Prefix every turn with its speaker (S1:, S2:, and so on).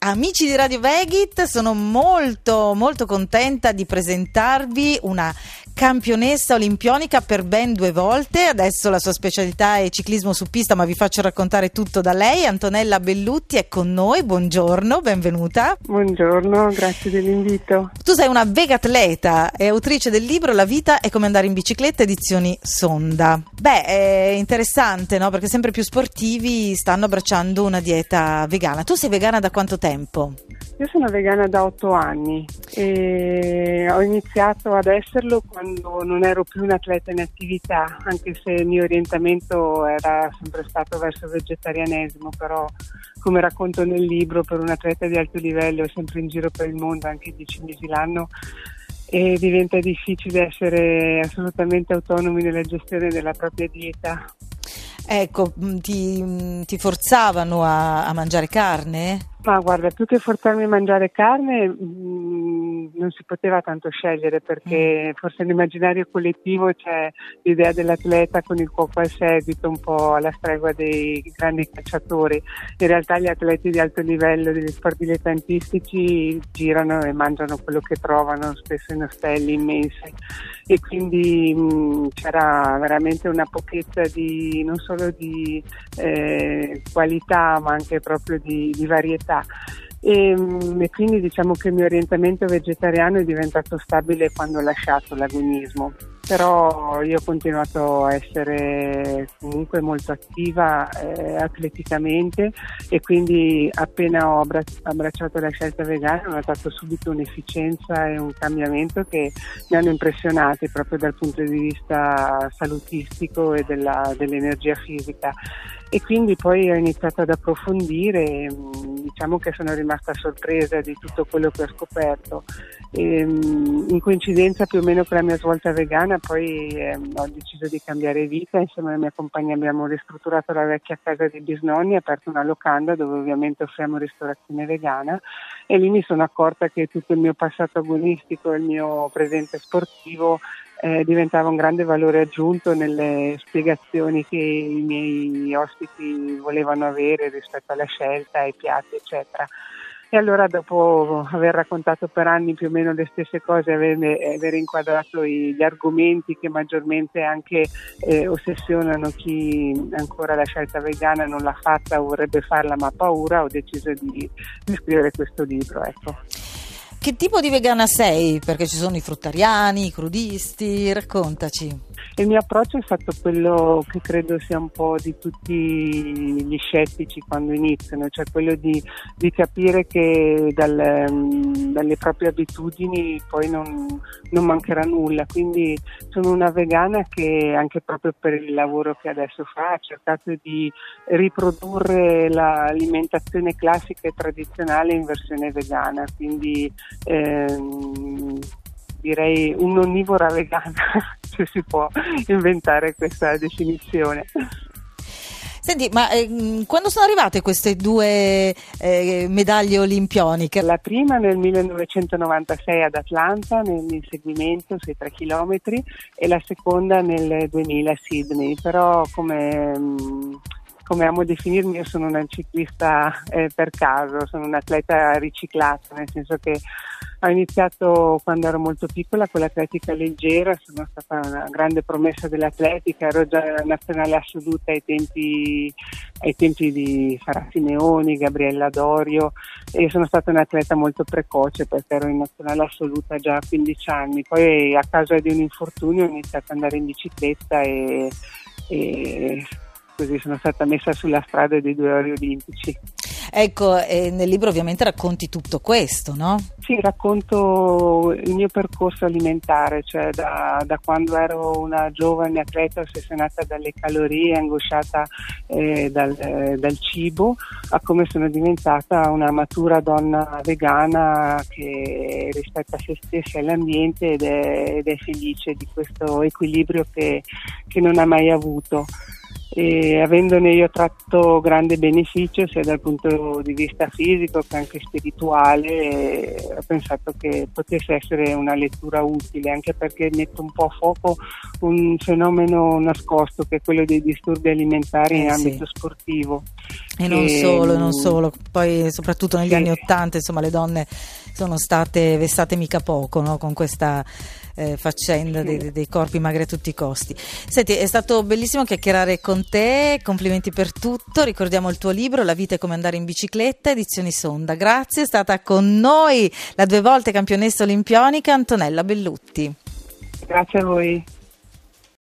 S1: Amici di Radio Vegit, sono molto contenta di presentarvi una campionessa olimpionica per ben 2 volte. Adesso la sua specialità è ciclismo su pista, ma vi faccio raccontare tutto da lei. Antonella Bellutti è con noi, buongiorno, benvenuta.
S2: Buongiorno, grazie dell'invito.
S1: Tu sei una vegatleta e autrice del libro La vita è come andare in bicicletta, edizioni Sonda. È interessante, no? Perché sempre più sportivi stanno abbracciando una dieta vegana. Tu sei vegana da quanto tempo?
S2: Io sono vegana da 8 anni e ho iniziato ad esserlo quando non ero più un atleta in attività, anche se il mio orientamento era sempre stato verso il vegetarianesimo, però come racconto nel libro, per un atleta di alto livello è sempre in giro per il mondo, anche 10 mesi l'anno, e diventa difficile essere assolutamente autonomi nella gestione della propria dieta.
S1: Ecco, ti forzavano a mangiare carne?
S2: Ma guarda, più che forzarmi a mangiare carne non si poteva tanto scegliere, perché forse nell'immaginario collettivo c'è l'idea dell'atleta con il cuoco al seguito, un po' alla stregua dei grandi calciatori. In realtà gli atleti di alto livello degli sport dilettantistici girano e mangiano quello che trovano, spesso in ostelli immensi, e quindi c'era veramente una pochezza non solo di qualità, ma anche proprio di varietà. E quindi diciamo che il mio orientamento vegetariano è diventato stabile quando ho lasciato l'agonismo, però io ho continuato a essere comunque molto attiva atleticamente, e quindi appena ho abbracciato la scelta vegana ho notato subito un'efficienza e un cambiamento che mi hanno impressionati proprio dal punto di vista salutistico e dell'energia fisica. E quindi poi ho iniziato ad approfondire, diciamo che sono rimasta sorpresa di tutto quello che ho scoperto. In coincidenza più o meno con la mia svolta vegana poi ho deciso di cambiare vita. Insieme alla mia compagna abbiamo ristrutturato la vecchia casa dei bisnonni e aperto una locanda dove ovviamente offriamo ristorazione vegana, e lì mi sono accorta che tutto il mio passato agonistico e il mio presente sportivo diventava un grande valore aggiunto nelle spiegazioni che i miei ospiti volevano avere rispetto alla scelta, ai piatti, eccetera. E allora, dopo aver raccontato per anni più o meno le stesse cose, aver inquadrato gli argomenti che maggiormente anche ossessionano chi ancora la scelta vegana non l'ha fatta o vorrebbe farla ma ha paura, ho deciso di scrivere questo libro, ecco.
S1: Che tipo di vegana sei? Perché ci sono i fruttariani, i crudisti, raccontaci.
S2: Il mio approccio è stato quello che credo sia un po' di tutti gli scettici quando iniziano, cioè quello di capire che dalle proprie abitudini poi non mancherà nulla. Quindi sono una vegana che, anche proprio per il lavoro che adesso fa, ha cercato di riprodurre l'alimentazione classica e tradizionale in versione vegana, quindi direi un'onnivora vegana, se si può inventare questa definizione.
S1: Senti, ma quando sono arrivate queste 2 medaglie olimpioniche?
S2: La prima nel 1996 ad Atlanta, nell'inseguimento sui 3 chilometri, e la seconda nel 2000 a Sydney. Però come amo definirmi, io sono una ciclista per caso, sono un atleta riciclato, nel senso che ho iniziato quando ero molto piccola con l'atletica leggera, sono stata una grande promessa dell'atletica, ero già nazionale assoluta ai tempi di Sara Simeoni, Gabriella Dorio, e sono stata un'atleta molto precoce perché ero in nazionale assoluta già a 15 anni. Poi, a causa di un infortunio, ho iniziato ad andare in bicicletta e così sono stata messa sulla strada dei 2 ori olimpici.
S1: Ecco, nel libro ovviamente racconti tutto questo, no?
S2: Sì, racconto il mio percorso alimentare, cioè da quando ero una giovane atleta ossessionata dalle calorie, angosciata dal cibo, a come sono diventata una matura donna vegana che rispetta se stessa e l'ambiente ed è felice di questo equilibrio che non ha mai avuto. e avendone io tratto grande beneficio sia dal punto di vista fisico che anche spirituale, ho pensato che potesse essere una lettura utile, anche perché mette un po' a fuoco un fenomeno nascosto che è quello dei disturbi alimentari in ambito sportivo.
S1: E non solo, poi soprattutto negli anni '80, insomma, le donne sono state vessate mica poco, no? Con questa faccenda dei corpi magri a tutti i costi. Senti, è stato bellissimo chiacchierare con te, complimenti per tutto. Ricordiamo il tuo libro La vita è come andare in bicicletta, edizioni Sonda. Grazie, è stata con noi la 2 volte campionessa olimpionica Antonella Bellutti.
S2: Grazie a voi.